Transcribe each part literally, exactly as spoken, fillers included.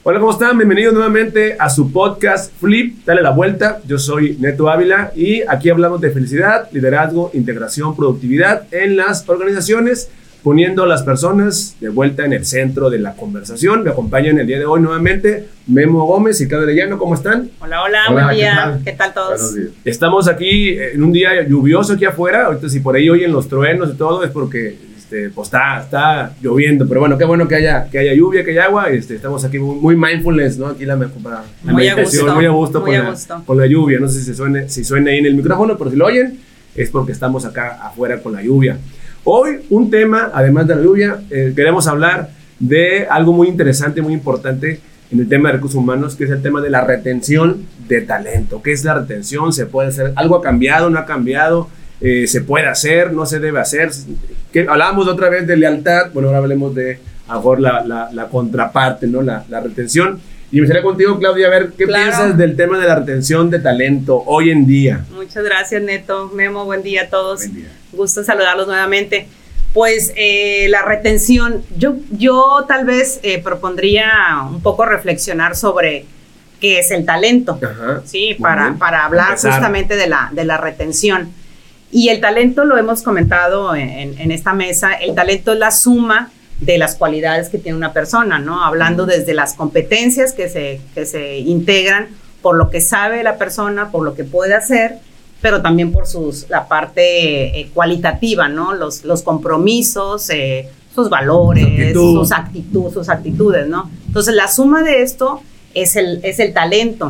Hola, ¿cómo están? Bienvenidos nuevamente a su podcast Flip, dale la vuelta. Yo soy Neto Ávila y aquí hablamos de felicidad, liderazgo, integración, productividad en las organizaciones, poniendo a las personas de vuelta en el centro de la conversación. Me acompañan el día de hoy nuevamente Memo Gómez y Claudia Arellano. ¿Cómo están? Hola, hola, hola buen día. ¿Qué tal? ¿Qué tal todos? Buenos días. Estamos aquí en un día lluvioso aquí afuera. Ahorita si por ahí oyen los truenos y todo es porque este, pues está, está lloviendo. Pero bueno, qué bueno que haya, que haya lluvia, que haya agua. Este, estamos aquí muy, muy mindfulness, ¿no? Aquí la, para la muy meditación, a gusto, muy a gusto, muy con, a la, gusto. con la lluvia. No sé si suena si suena ahí en el micrófono, pero si lo oyen es porque estamos acá afuera con la lluvia. Hoy un tema, además de la lluvia, eh, queremos hablar de algo muy interesante, muy importante en el tema de recursos humanos, que es el tema de la retención de talento. ¿Qué es la retención? ¿Se puede hacer? ¿Algo ha cambiado? ¿No ha cambiado? Eh, ¿Se puede hacer? ¿No se debe hacer? ¿Qué? Hablábamos otra vez de lealtad, bueno, ahora hablemos de mejor la, la, la contraparte, ¿no? La, la retención. Y me gustaría contigo, Claudia, a ver qué claro. piensas del tema de la retención de talento hoy en día. Muchas gracias, Neto. Memo, buen día a todos. Buen día. Gusto saludarlos nuevamente. Pues eh, la retención, yo, yo tal vez eh, propondría un poco reflexionar sobre qué es el talento, Ajá, ¿sí? Para, para hablar Empezar. justamente de la, de la retención. Y el talento, lo hemos comentado en, en esta mesa, el talento es la suma de las cualidades que tiene una persona, ¿no? Hablando desde las competencias que se, que se integran por lo que sabe la persona, por lo que puede hacer, pero también por sus, la parte eh, cualitativa, ¿no? Los, los compromisos, eh, sus valores, Actitud. sus, actitud, sus actitudes, ¿no? Entonces, la suma de esto es el, es el talento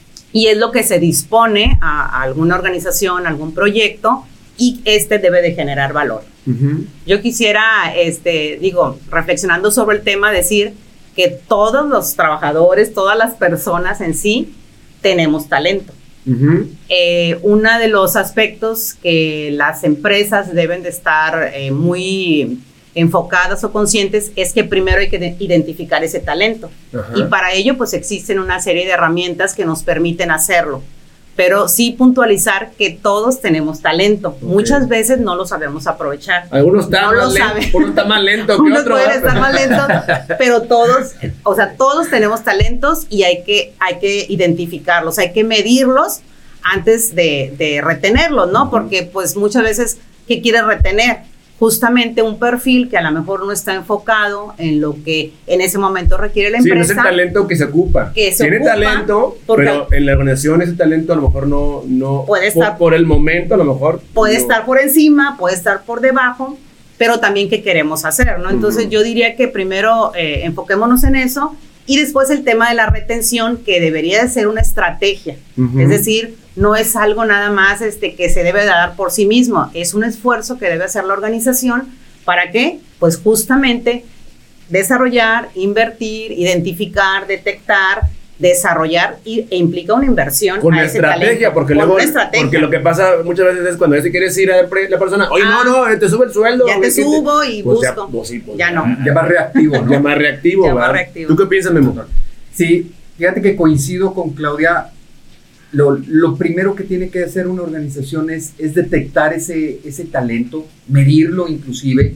y es lo que se dispone a, a alguna organización, a algún proyecto, y este debe de generar valor. Uh-huh. Yo quisiera, este, digo, reflexionando sobre el tema, decir que todos los trabajadores, todas las personas en sí, tenemos talento. Uh-huh. Eh, uno de los aspectos que las empresas deben de estar eh, muy enfocadas o conscientes es que primero hay que de- identificar ese talento. Ajá. Y para ello pues existen una serie de herramientas que nos permiten hacerlo, pero sí puntualizar que todos tenemos talento. Okay. Muchas veces no lo sabemos aprovechar. Algunos están No lo más lentos, sabe. uno está más lento que Unos otro. pueden ¿verdad? estar más lentos, pero todos, o sea, todos tenemos talentos y hay que, hay que identificarlos, hay que medirlos antes de, de retenerlos, ¿no? Porque pues muchas veces, ¿qué quieres retener? Justamente un perfil que a lo mejor no está enfocado en lo que en ese momento requiere la Sí, no empresa. es el talento que se ocupa. Que se Tiene ocupa, talento, porque pero en la organización ese talento a lo mejor no... no Puede por, estar- por el momento a lo mejor... Puede no. estar por encima, puede estar por debajo, pero también qué queremos hacer, ¿no? Entonces Uh-huh. yo diría que primero eh, enfoquémonos en eso y después el tema de la retención, que debería de ser una estrategia. Uh-huh. Es decir, no es algo nada más este, que se debe de dar por sí mismo, es un esfuerzo que debe hacer la organización. ¿Para qué? Pues justamente desarrollar, invertir, identificar, detectar, desarrollar y, e implica una inversión Con a la ese estrategia, talento. porque Con luego... una estrategia. Porque lo que pasa muchas veces es cuando si quieres ir a ver la persona, oye, Ah, no, no, te sube el sueldo. ya te ¿qué subo y pues ya, busco. pues sí, pues Ya no. Ya más reactivo, ¿no? Ya más reactivo, Ya más ¿verdad? reactivo. ¿Tú qué piensas, Memo? Sí, fíjate que coincido con Claudia. Lo, lo primero que tiene que hacer una organización es, es detectar ese, ese talento, medirlo inclusive.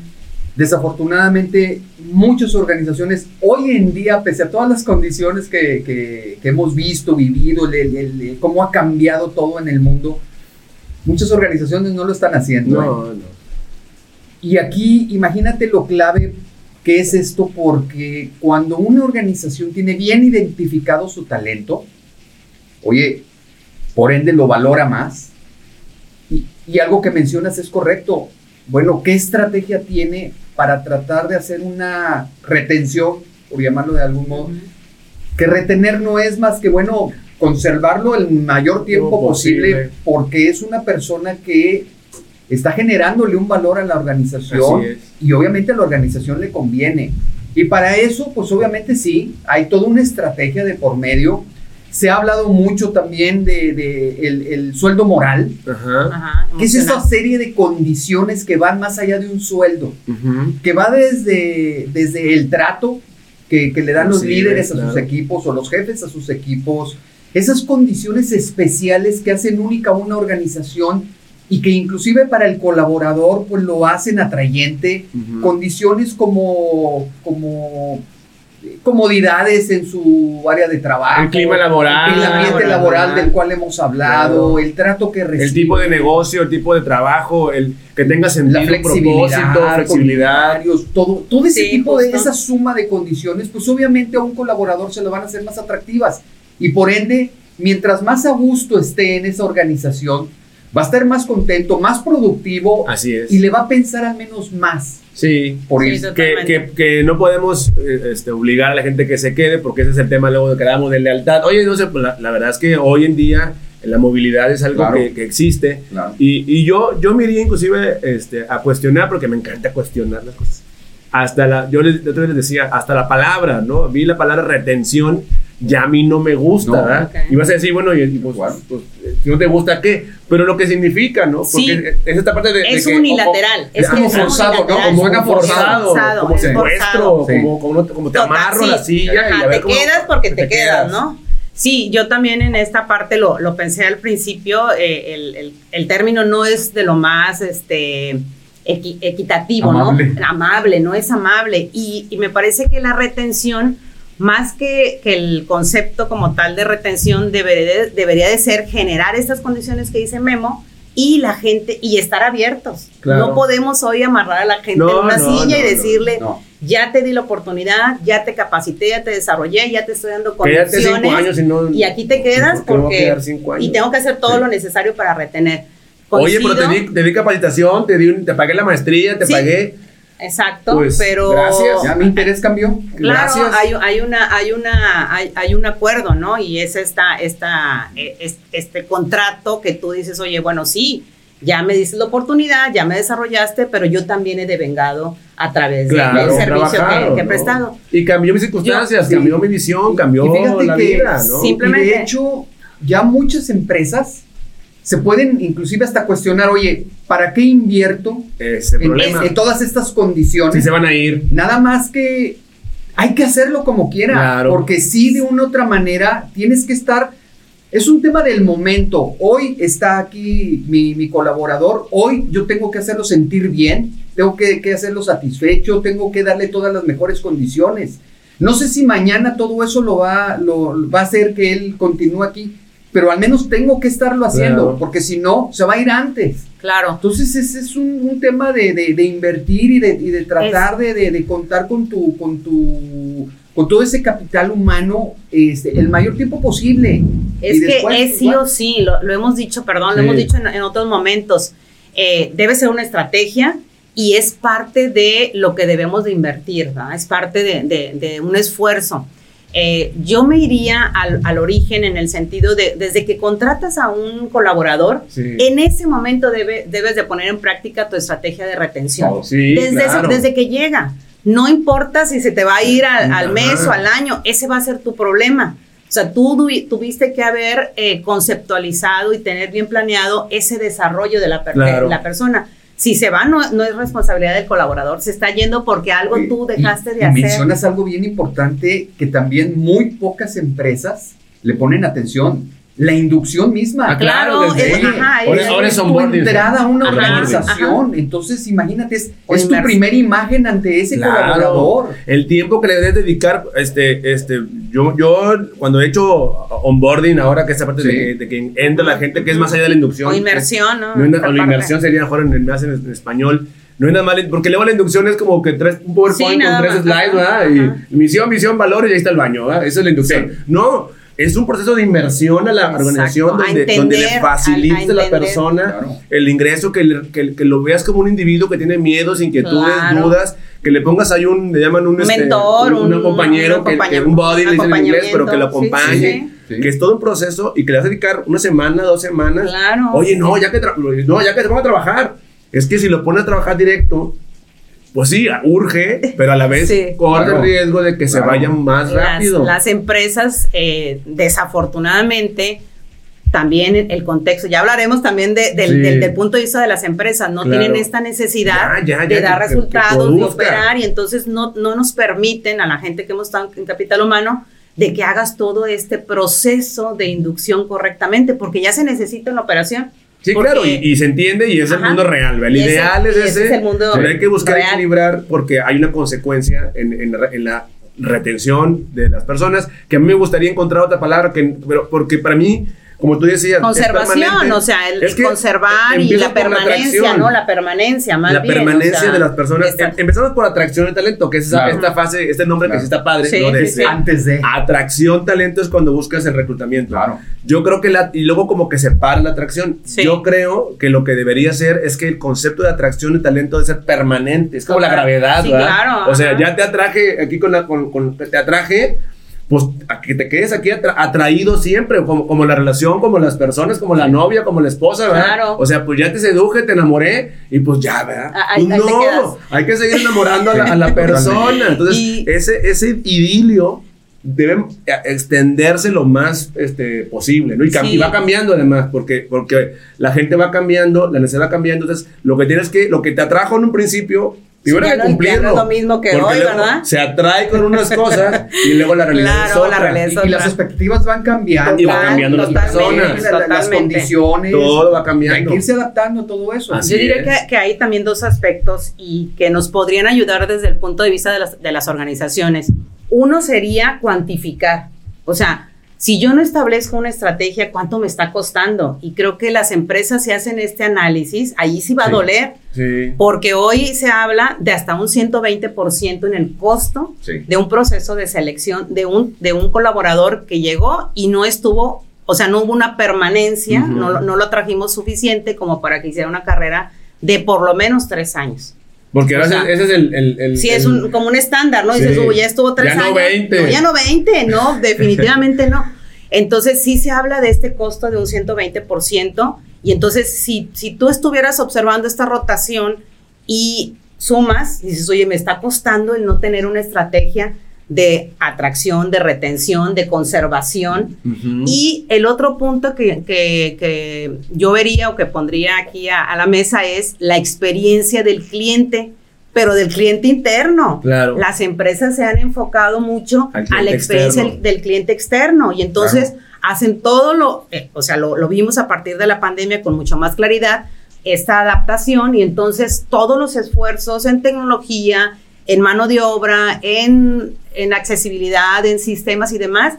Desafortunadamente, muchas organizaciones hoy en día, pese a todas las condiciones que, que, que hemos visto, vivido, el, el, el, cómo ha cambiado todo en el mundo, muchas organizaciones no lo están haciendo. No, ¿eh? no. Y aquí imagínate lo clave que es esto, porque cuando una organización tiene bien identificado su talento, oye, por ende lo valora más. Y, y algo que mencionas es correcto. Bueno, ¿qué estrategia tiene para tratar de hacer una retención, por llamarlo de algún modo? Uh-huh. Que retener no es más que, bueno, conservarlo el mayor tiempo Tiempo posible, posible, porque es una persona que está generándole un valor a la organización. Así es. Y obviamente a la organización le conviene. Y para eso, pues obviamente sí, hay toda una estrategia de por medio. Se ha hablado mucho también de, de el, el sueldo moral, Ajá. Ajá, que es esta emocional. serie de condiciones que van más allá de un sueldo, Uh-huh. que va desde, desde el trato que, que le dan los Sí, líderes a claro. sus equipos o los jefes a sus equipos, esas condiciones especiales que hacen única una organización y que inclusive para el colaborador pues lo hacen atrayente, Uh-huh. condiciones como, como comodidades en su área de trabajo, el clima laboral, el ambiente laboral, laboral del cual hemos hablado, claro. el trato que recibe, el tipo de negocio, el tipo de trabajo, el que tenga sentido, la flexibilidad, propósito, flexibilidad, todo, todo ese sí, tipo justo. de esa suma de condiciones, pues obviamente a un colaborador se lo van a hacer más atractivas y por ende, mientras más a gusto esté en esa organización, va a estar más contento, más productivo. Así es. Y le va a pensar al menos más. Sí, por sí, eso. Que, que, que no podemos eh, este, obligar a la gente que se quede, porque ese es el tema luego de que damos de lealtad. Oye, no sé, pues la, la verdad es que hoy en día la movilidad es algo claro. que, que existe. Claro. Y, y yo, yo me iría inclusive este, a cuestionar, porque me encanta cuestionar las cosas. Hasta la, yo les, otra vez les decía, hasta la palabra, ¿no? Vi la palabra retención, ya a mí no me gusta, No, ¿verdad? okay. Y vas a decir, bueno, y, y pues, Bueno. pues, si no te gusta, ¿qué? Pero lo que significa, ¿no? Porque Sí. es esta parte de, de Es que, unilateral. o- o- Es como que es forzado, ¿no? unilateral. Como suena forzado, forzado, como es secuestro, forzado. Sí. como, como, como te Total, amarro a sí. la silla y Ajá, a ver te cómo- quedas porque te, te quedas, quedas. ¿no? Sí, yo también en esta parte lo, lo pensé al principio, eh, el, el, el término no es de lo más este, equi, equitativo, Amable. ¿no? Amable, no es amable. Y, y me parece que la retención, más que, que el concepto como tal de retención, debería de, debería de ser generar estas condiciones que dice Memo, y la gente, y estar abiertos. Claro. No podemos hoy amarrar a la gente No, en una no, silla no, y decirle, no. ya te di la oportunidad, ya te capacité, ya te desarrollé, ya te estoy dando Quédate condiciones. cinco años y no- y aquí te quedas ¿por qué me voy a porque quedar cinco años? y tengo que hacer todo Sí. lo necesario para retener. Oye, pero te Coincido, di, te di capacitación, te, di un- te pagué la maestría, te Sí. pagué. exacto, Pues, pero gracias. Ya mi interés cambió. claro, Gracias. hay, hay una, hay una, hay, hay un acuerdo, ¿no? Y es esta, esta, eh, es- este contrato que tú dices, oye, bueno, sí, ya me diste la oportunidad, ya me desarrollaste, pero yo también he devengado a través de- Claro, del servicio que, trabajado, que he ¿no? prestado. Y cambió mis circunstancias, Yo- sí. cambió mi visión, cambió Y fíjate la que vida, ¿no? Simplemente- Y de hecho, ya muchas empresas se pueden inclusive hasta cuestionar, oye, ¿para qué invierto Ese en, problema. en todas estas condiciones? Si se van a ir. Nada más que hay que hacerlo como quiera, Claro. porque sí, de una u otra manera, tienes que estar, es un tema del momento. Hoy está aquí mi, mi colaborador, hoy yo tengo que hacerlo sentir bien, tengo que, que hacerlo satisfecho, tengo que darle todas las mejores condiciones. No sé si mañana todo eso lo va, lo, va a hacer que él continúe aquí, pero al menos tengo que estarlo haciendo, Claro. porque si no, se va a ir antes. Claro. Entonces ese es un, un tema de, de, de invertir y de, y de tratar de, de, de contar con tu, con tu, con todo ese capital humano este, el mayor tiempo posible. Es Y que después, es sí igual. o sí, lo, lo hemos dicho, perdón, Sí. lo hemos dicho en, en otros momentos. Eh, debe ser una estrategia y es parte de lo que debemos de invertir, ¿verdad? Es parte de, de, de un esfuerzo. Eh, yo me iría al, al origen en el sentido de, desde que contratas a un colaborador, Sí. en ese momento debe, debes de poner en práctica tu estrategia de retención. Oh, sí, desde, ese- claro. desde que llega. No importa si se te va a ir al, al Ajá. mes o al año, ese va a ser tu problema. O sea, tú du- tuviste que haber eh, conceptualizado y tener bien planeado ese desarrollo de la, per- Claro. de la persona. Si se va, no, no es responsabilidad del colaborador, se está yendo porque algo Oye, tú dejaste y- de y hacer. mencionas algo bien importante que también muy pocas empresas le ponen atención. La inducción misma. Ah, claro, Claro, desde es- ahí. ajá, Ahora- es- ahora es tu onboarding. entrada a una Ajá, organización. Entonces, imagínate, es, O es tu inmers- primera imagen ante ese Claro. colaborador. El tiempo que le debes dedicar, este, este, yo, yo cuando he hecho onboarding ahora, que esa parte Sí. de, que, de que entra la gente que es más allá de la inducción. O inmersión, ¿no? No es na- Esta o la parte. inmersión sería mejor en, en, más en, en español. No es nada mal, porque luego la inducción es como que traes un PowerPoint Sí, con nada tres más, slides, ajá, ¿verdad? ajá. Y misión, visión, valores, y ahí está el baño, ¿verdad? Esa es la inducción. Sí. No, es un proceso de inmersión a la Exacto, organización a donde, entender, donde le facilite a- a a la entender. persona Claro. el ingreso, que, le- que, que lo veas como un individuo que tiene miedos, inquietudes, Claro. dudas, que le pongas ahí un, le llaman un, Un este, mentor, un, un un- compañero, un que, que acompaña- un body, un le dicen en inglés, pero que lo acompañamiento, acompañe, sí, sí, sí. que es todo un proceso y que le vas a dedicar una semana, dos semanas. Claro. Oye, no, ya que, tra- no, ya que se ponga a trabajar. Es que si lo pone a trabajar directo, pues sí, urge, pero a la vez Sí. corre Claro. el riesgo de que se Claro. vaya más Las, rápido. las empresas, eh, desafortunadamente, también el contexto, ya hablaremos también de- del, Sí. del- del punto de vista de las empresas, no Claro. tienen esta necesidad Ya, ya, ya, de que- dar que- que resultados, de produzca. operar, y entonces no, no nos permiten a la gente que hemos estado en capital humano de que hagas todo este proceso de inducción correctamente, porque ya se necesita en la operación. Sí, Porque- claro, y, y se entiende y es el Ajá. mundo real. ¿verdad? El Y ese- ideal es y ese, ese es el mundo pero hay que buscar real. equilibrar porque hay una consecuencia en, en la- en la retención de las personas, que a mí me gustaría encontrar otra palabra, que, pero porque para mí, como tú decías, conservación, o sea, el es que conservar y la permanencia, la ¿no? La permanencia, más la bien. La permanencia, o sea, de las personas. Esta... Empezamos por atracción y talento, que es esa, claro. esta fase, este nombre claro. que sí está padre. Sí, ¿no? de, sí, sí. de, Antes de. Atracción, talento es cuando buscas el reclutamiento. Claro. Yo creo que la, y luego como que separa la atracción. Sí. Yo creo que lo que debería ser es que el concepto de atracción y talento debe ser permanente. Es como Total. la gravedad, sí, ¿verdad? Claro, o sea, ajá. ya te atraje aquí con la, con, con te atraje. Pues a que te quedes aquí atra- atraído siempre, como, como la relación, como las personas, como la novia, como la esposa, ¿verdad? Claro. O sea, pues ya te seduje, te enamoré y pues ya, ¿verdad? Ahí, pues ahí no, hay que seguir enamorando a la, a la persona. Entonces, y... ese, ese idilio debe extenderse lo más este, posible, ¿no? Y, sí. y va cambiando además, porque, porque la gente va cambiando, la necesidad va cambiando. Entonces, lo que tienes que, lo que te atrajo en un principio, y bueno, sí, cumplirlo. No es lo mismo que hoy, ¿verdad? Se atrae con unas cosas y luego la realidad claro, es otra. La realidad es y, otra. y las expectativas van cambiando. Y van cambiando las personas. La, las condiciones. Todo va cambiando. Hay que irse adaptando a todo eso. Así Yo diría que, que hay también dos aspectos y que nos podrían ayudar desde el punto de vista de las, de las organizaciones. Uno sería cuantificar. O sea, si yo no establezco una estrategia, ¿cuánto me está costando? Y creo que las empresas se hacen este análisis, ahí sí va sí, a doler, sí. porque hoy se habla de hasta un ciento veinte por ciento en el costo sí. de un proceso de selección de un, de un colaborador que llegó y no estuvo, o sea, no hubo una permanencia, uh-huh. no, no lo trajimos suficiente como para que hiciera una carrera de por lo menos tres años. Porque ahora ese, ese es el... el, el sí, el, es un, como un estándar, ¿no? Sí. Dices, uy, ya estuvo tres ya no años. veinte. No, ya no veinte, no, definitivamente no. Entonces, sí se habla de este costo de un ciento veinte por ciento. Y entonces, si, si tú estuvieras observando esta rotación y sumas, dices, oye, me está costando el no tener una estrategia de atracción, de retención, de conservación. Uh-huh. Y el otro punto que, que, que yo vería o que pondría aquí a, a la mesa es la experiencia del cliente, pero del cliente interno. Claro. Las empresas se han enfocado mucho a la experiencia externo. del cliente externo y entonces claro. hacen todo lo, eh, o sea, lo, lo vimos a partir de la pandemia con mucho más claridad, esta adaptación y entonces todos los esfuerzos en tecnología, en mano de obra, en, en accesibilidad, en sistemas y demás,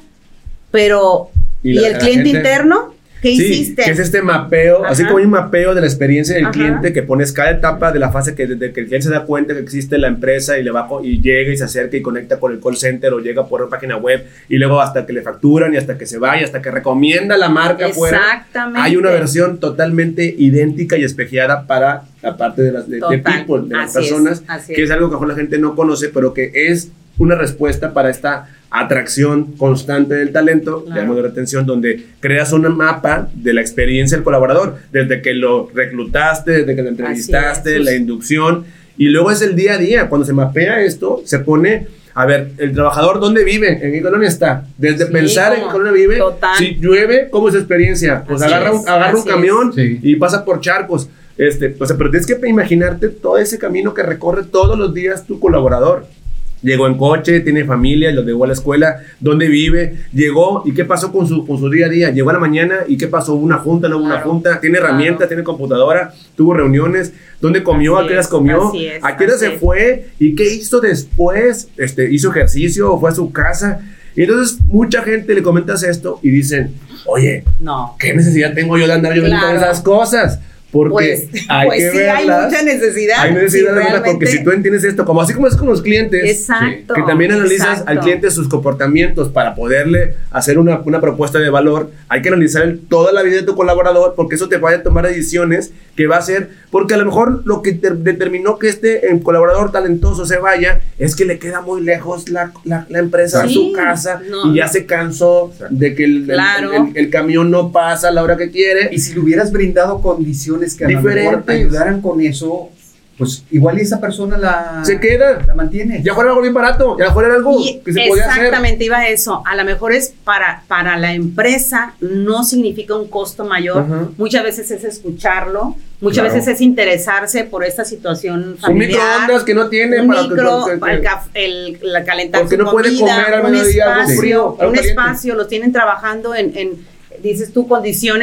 pero ¿y, la, ¿y el cliente gente, interno? ¿Qué sí, hiciste? Que es este mapeo, Ajá. así como hay un mapeo de la experiencia del Ajá. cliente que pones cada etapa de la fase que desde que el cliente se da cuenta que existe la empresa y le va y llega y se acerca y conecta con el call center o llega por una página web y luego hasta que le facturan y hasta que se vaya, hasta que recomienda la marca afuera. Exactamente. Hay una versión totalmente idéntica y espejeada para la parte de las de, de people, de las así personas, es, que es. es algo que a lo mejor la gente no conoce, pero que es una respuesta para esta atracción constante del talento, claro. digamos de retención, donde creas un mapa de la experiencia del colaborador, desde que lo reclutaste, desde que lo entrevistaste, la inducción, y luego es el día a día. Cuando se mapea esto, se pone, a ver, el trabajador, ¿dónde vive? ¿En qué colonia está? Desde sí, pensar en qué colonia vive, total. Si llueve, ¿cómo es su experiencia? Pues así agarra, un, agarra un camión sí. y pasa por charcos. Este, o sea, pero tienes que imaginarte todo ese camino que recorre todos los días tu colaborador. Llegó en coche, tiene familia, lo llevó a la escuela, dónde vive, llegó y qué pasó con su, con su día a día. Llegó a la mañana y qué pasó, hubo una junta, no hubo claro, una junta, tiene herramientas, claro. tiene computadora, tuvo reuniones, dónde comió, así a qué horas comió, es, a qué hora se fue y qué hizo después, este, hizo ejercicio o fue a su casa. Y entonces mucha gente le comentas esto y dicen, oye, no. ¿qué necesidad tengo yo de andar yo viendo claro. todas esas cosas? Porque pues, hay pues que sí, verlas. hay mucha necesidad. Hay necesidad sí, de verlas porque si tú entiendes esto, como así como es con los clientes, exacto, que también analizas exacto. al cliente sus comportamientos para poderle hacer una, una propuesta de valor, hay que analizar el, toda la vida de tu colaborador porque eso te vaya a tomar decisiones que va a ser, porque a lo mejor lo que te, determinó que este eh, colaborador talentoso se vaya es que le queda muy lejos la, la, la empresa de sí, su casa no, y ya se cansó de que el, claro. el, el, el camión no pasa a la hora que quiere. Y si le hubieras brindado condiciones que a lo mejor ayudaran con eso, pues igual esa persona la se queda, la mantiene. Ya fuera algo bien barato, ya fuera algo y que se podía hacer. Exactamente, iba a eso. A lo mejor es para, para la empresa, no significa un costo mayor. Uh-huh. Muchas veces es escucharlo, muchas claro. veces es interesarse por esta situación familiar. Un microondas que no tiene un para micro, que, que, que, el, caf, el, la calentar porque su no comida, puede comer al mediodía algo frío, un espacio, los tienen trabajando en, en, dices tú, condiciones.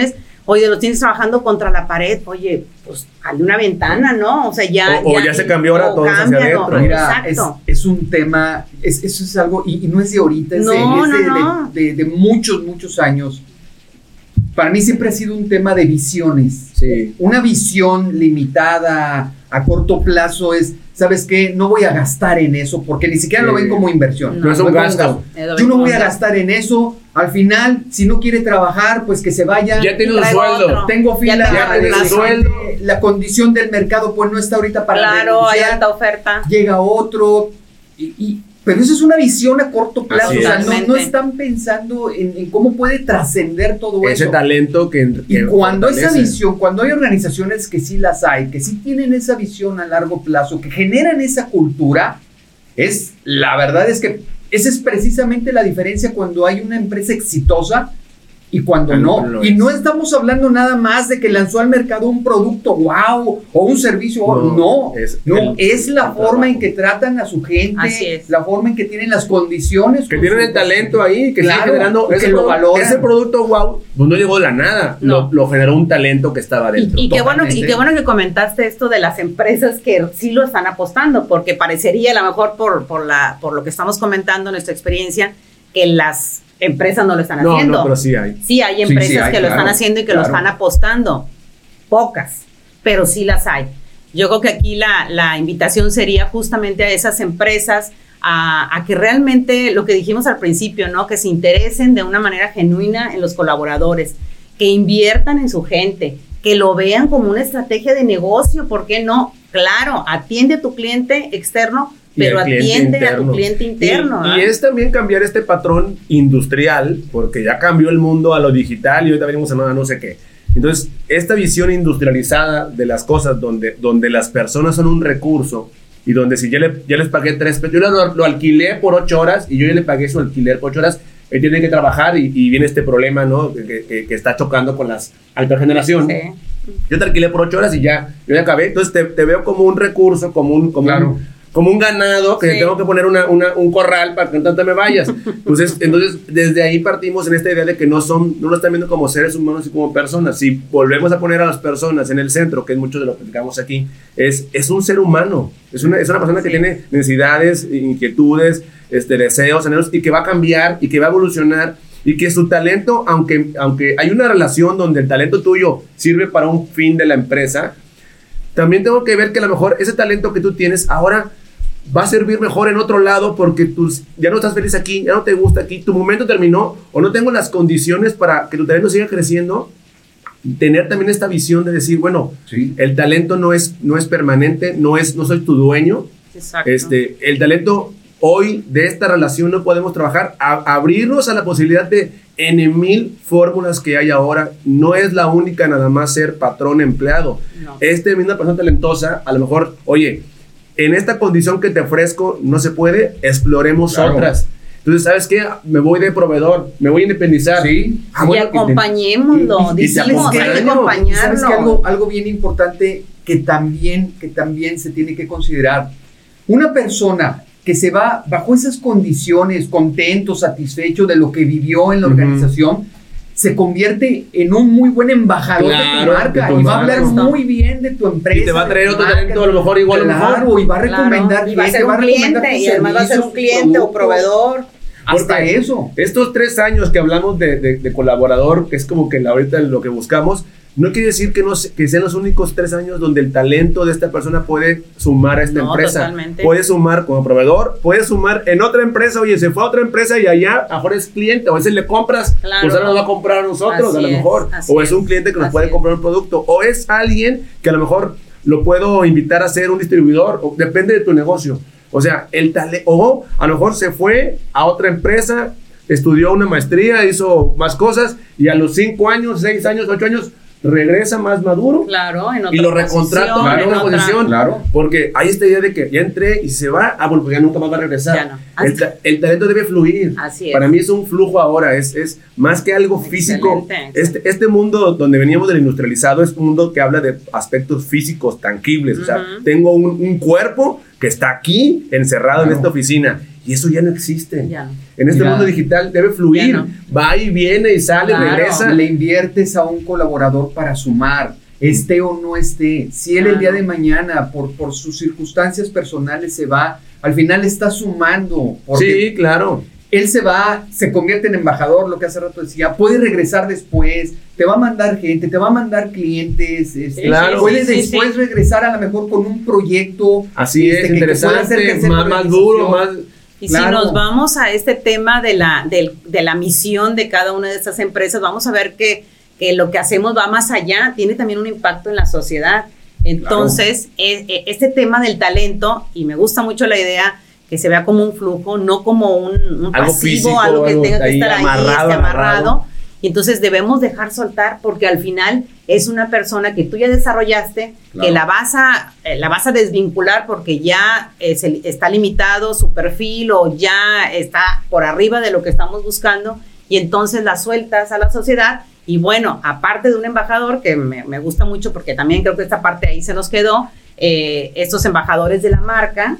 Oye, los tienes trabajando contra la pared, oye, pues hazle una ventana, ¿no? O sea, ya... O, o ya, ya se cambió ahora todo hacia adentro. Mira, es, es un tema, es, eso es algo, y, y no es de ahorita, es, no, de, es no, de, no. De, de, de muchos, muchos años. Para mí siempre ha sido un tema de visiones. Sí. Una visión limitada a corto plazo es, ¿sabes qué? No voy a gastar en eso, porque ni siquiera sí. lo ven como inversión. No, no es un gasto. Yo no voy a gastar en eso. Al final, si no quiere trabajar, pues que se vaya. Ya tiene un sueldo. Otro. Tengo fila. Ya tiene un sueldo. La condición del mercado, pues no está ahorita para Claro, hay renunciar. alta oferta. Llega otro. Y, y, pero eso es una visión a corto plazo. O sea, no, no están pensando en, en cómo puede trascender todo Ese eso. Ese talento que. que y cuando fortalece. esa visión, cuando hay organizaciones que sí las hay, que sí tienen esa visión a largo plazo, que generan esa cultura, es la verdad es que esa es precisamente la diferencia cuando hay una empresa exitosa y cuando no. no y no estamos hablando nada más de que lanzó al mercado un producto, wow, o un servicio, no. No, es, no, el, es la forma trabajo. en que tratan a su gente, la forma en que tienen las condiciones. Que tienen el talento ahí, que claro, están generando que ese, lo valoran. Ese producto, wow, pues no llegó de la nada, no. lo, lo generó un talento que estaba dentro. Y, y, qué bueno, y qué bueno que comentaste esto de las empresas que sí lo están apostando, porque parecería, a lo mejor por, por, la, por lo que estamos comentando, nuestra experiencia, que las empresas no lo están no, haciendo. No, pero sí hay. Sí hay empresas sí, sí hay, que claro, lo están haciendo y que claro. lo están apostando. Pocas, pero sí las hay. Yo creo que aquí la, la invitación sería justamente a esas empresas a, a que realmente, lo que dijimos al principio, ¿no? Que se interesen de una manera genuina en los colaboradores, que inviertan en su gente, que lo vean como una estrategia de negocio, ¿por qué no? Claro, atiende a tu cliente externo, pero atiende interno. a tu cliente interno. Y, ¿eh? y es también cambiar este patrón industrial, porque ya cambió el mundo a lo digital y ahorita venimos a no, no sé qué. Entonces, esta visión industrializada de las cosas, donde, donde las personas son un recurso y donde si ya, le, ya les pagué tres pesos, yo lo, lo alquilé por ocho horas y yo ya le pagué su alquiler por ocho horas, él tiene que trabajar y, y viene este problema, ¿no? Que, que, que está chocando con las alta generación. Sí. Yo te alquilé por ocho horas y ya, yo ya acabé. Entonces, te, te veo como un recurso, como un... Como claro. un como un ganado que sí. tengo que poner una, una, un corral para que no te me vayas. Entonces, entonces, desde ahí partimos en esta idea de que no son, no lo están viendo como seres humanos y como personas. Si volvemos a poner a las personas en el centro, que es mucho de lo que platicamos aquí, es, es un ser humano. Es una, es una persona sí. que tiene necesidades, inquietudes, este, deseos, anhelos, y que va a cambiar y que va a evolucionar. Y que su talento, aunque, aunque hay una relación donde el talento tuyo sirve para un fin de la empresa, también tengo que ver que a lo mejor ese talento que tú tienes ahora va a servir mejor en otro lado porque tus, ya no estás feliz aquí, ya no te gusta aquí, tu momento terminó o no tengo las condiciones para que tu talento siga creciendo. Tener también esta visión de decir, bueno, sí. el talento no es, no es permanente, no, es, no soy tu dueño. Exacto. Este, el talento hoy de esta relación no podemos trabajar, a, abrirnos a la posibilidad de en mil fórmulas que hay ahora. No es la única nada más ser patrón empleado. No. Este misma persona talentosa, a lo mejor, oye, en esta condición que te ofrezco no se puede, exploremos claro. otras. Entonces, ¿sabes qué? Me voy de proveedor, me voy a independizar. Sí. Ah, bueno, y acompañémoslo, y, y, decimos que hay que acompañarlo. ¿Sabes qué? Algo, algo bien importante que también, que también se tiene que considerar. Una persona que se va bajo esas condiciones, contento, satisfecho de lo que vivió en la uh-huh. organización, se convierte en un muy buen embajador claro, de tu marca de tu y va a hablar marca. muy bien de tu empresa. Y te va a traer otro talento a lo mejor igual claro, mejor. y va a recomendar claro, y va a ser un cliente y además va a ser un cliente o proveedor. Hasta Porque eso. Estos tres años que hablamos de, de, de colaborador, que es como que la, ahorita lo que buscamos, no quiere decir que, no, que sean los únicos tres años donde el talento de esta persona puede sumar a esta no, empresa. Totalmente. Puede sumar como proveedor, puede sumar en otra empresa. Oye, se fue a otra empresa y allá a mejor es cliente. O a veces le compras, claro. pues ahora nos va a comprar a nosotros así a lo mejor. Es, o es un cliente que nos puede es. comprar un producto. O es alguien que a lo mejor lo puedo invitar a ser un distribuidor. O, depende de tu negocio. O sea, el talento. O a lo mejor se fue a otra empresa, estudió una maestría, hizo más cosas y a los cinco años, seis años, ocho años regresa más maduro claro, en otra y lo recontrato posición, en otra posición, claro. porque hay esta idea de que ya entré y se va, ah, bueno, pues ya nunca más va a regresar. No. El, ta- el talento debe fluir. Así es. Para mí es un flujo ahora, es, es más que algo físico. Excelente. Este, este mundo donde veníamos del industrializado es un mundo que habla de aspectos físicos tangibles. Uh-huh. O sea, tengo un, un cuerpo que está aquí encerrado claro. en esta oficina Y eso ya no existe. Ya. En este Ya. mundo digital debe fluir. No. Va y viene y sale, Claro. regresa. Le inviertes a un colaborador para sumar, esté o no esté. Si él el Claro. día de mañana, por, por sus circunstancias personales, se va, al final está sumando. Porque Sí, claro. él se va, se convierte en embajador, lo que hace rato decía, puede regresar después, te va a mandar gente, te va a mandar clientes, este, Claro. puedes sí, sí, después sí. regresar a lo mejor con un proyecto. Así este, es, que- que pueda hacer interesante, crecer la más, más duro, más... organización. Y Claro. si nos vamos a este tema de la, del- de la misión de cada una de estas empresas, vamos a ver que, que lo que hacemos va más allá, tiene también un impacto en la sociedad. Entonces, e- e- este tema del talento, y me gusta mucho la idea que se vea como un flujo, no como un, un Algo pasivo, físico, algo que algo tenga que ahí estar ahí amarrado, este, amarrado. amarrado. Y entonces debemos dejar soltar porque al final es una persona que tú ya desarrollaste, Claro. que la vas a, eh, la vas a desvincular porque ya es el- está limitado su perfil o ya está por arriba de lo que estamos buscando y entonces la sueltas a la sociedad. Y bueno, aparte de un embajador que me, me gusta mucho porque también creo que esta parte ahí se nos quedó, eh, estos embajadores de la marca,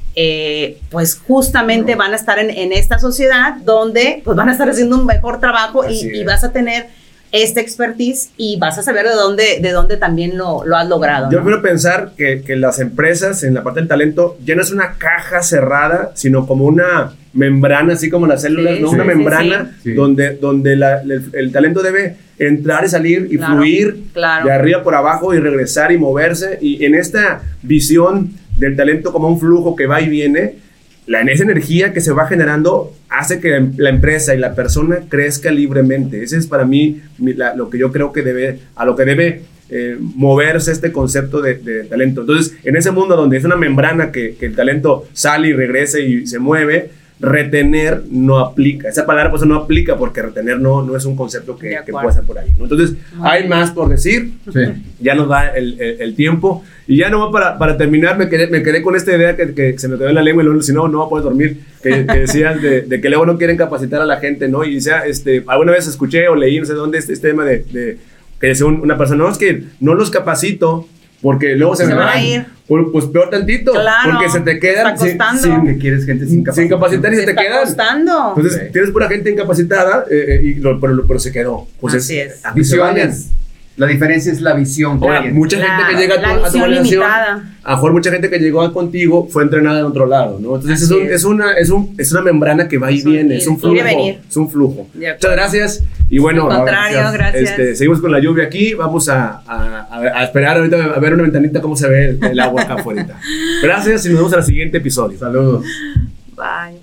eh, pues justamente No. van a estar en, en esta sociedad donde pues van a estar haciendo un mejor trabajo y, Así y es. vas a tener esta expertise y vas a saber de dónde, de dónde también lo, lo has logrado. Yo ¿no? quiero pensar que, que las empresas en la parte del talento ya no es una caja cerrada, sino como una membrana, así como las células, Sí, ¿no? sí, Una sí, membrana sí. donde, donde la- el, el talento debe entrar y salir y Claro, fluir claro. de arriba por abajo y regresar y moverse. Y en esta visión del talento como un flujo que va y viene, la, esa energía que se va generando hace que la empresa y la persona crezca libremente. Ese es para mí mi- la- lo que yo creo que debe, a lo que debe eh, moverse este concepto de, de talento. Entonces, en ese mundo donde es una membrana que, que el talento sale y regresa y se mueve, retener no aplica. Esa palabra pues no aplica porque retener no, no es un concepto que, De que acuerdo. puede ser por ahí, ¿no? Entonces, Muy hay bien. más por decir. Sí. Ya nos da el, el, el tiempo. Y ya no para, para terminar, me quedé, me quedé con esta idea que, que se me quedó en la lengua y luego, si no, no voy a poder dormir. Que, que decías de, de que luego no quieren capacitar a la gente, ¿no? Y decía, este, alguna vez escuché o leí, no sé dónde, este, este tema de, de que decía un- una persona, no, es que no los capacito porque luego se, Se me van van. a ir. Pues, pues peor tantito. Claro, porque se te quedan está sin, costando. sin- Que quieres gente sin sin capacidad. capacitar y se Se te está quedan. costando. Entonces, Sí. tienes pura gente incapacitada, eh, eh, y lo- pero, pero se quedó. Pues Así es. a que se vayan. Visiones. La diferencia es la visión. que Ahora, hay. mucha La- gente que llega a tu, la a tu visión organización, limitada. a lo mejor mucha gente que llegó a contigo fue entrenada en otro lado, ¿no? Entonces es, Así un- es. es una, es, un, es una membrana que va y Es un viene, ir- es un ir y flujo. venir. Es un flujo. De acuerdo. Muchas gracias. Y bueno, Al contrario, ahora, gracias. Este, seguimos con la lluvia aquí. Vamos a, a, a- a esperar ahorita a ver una ventanita cómo se ve el, el agua acá afuera. Gracias y nos vemos en el siguiente episodio. Saludos. Bye.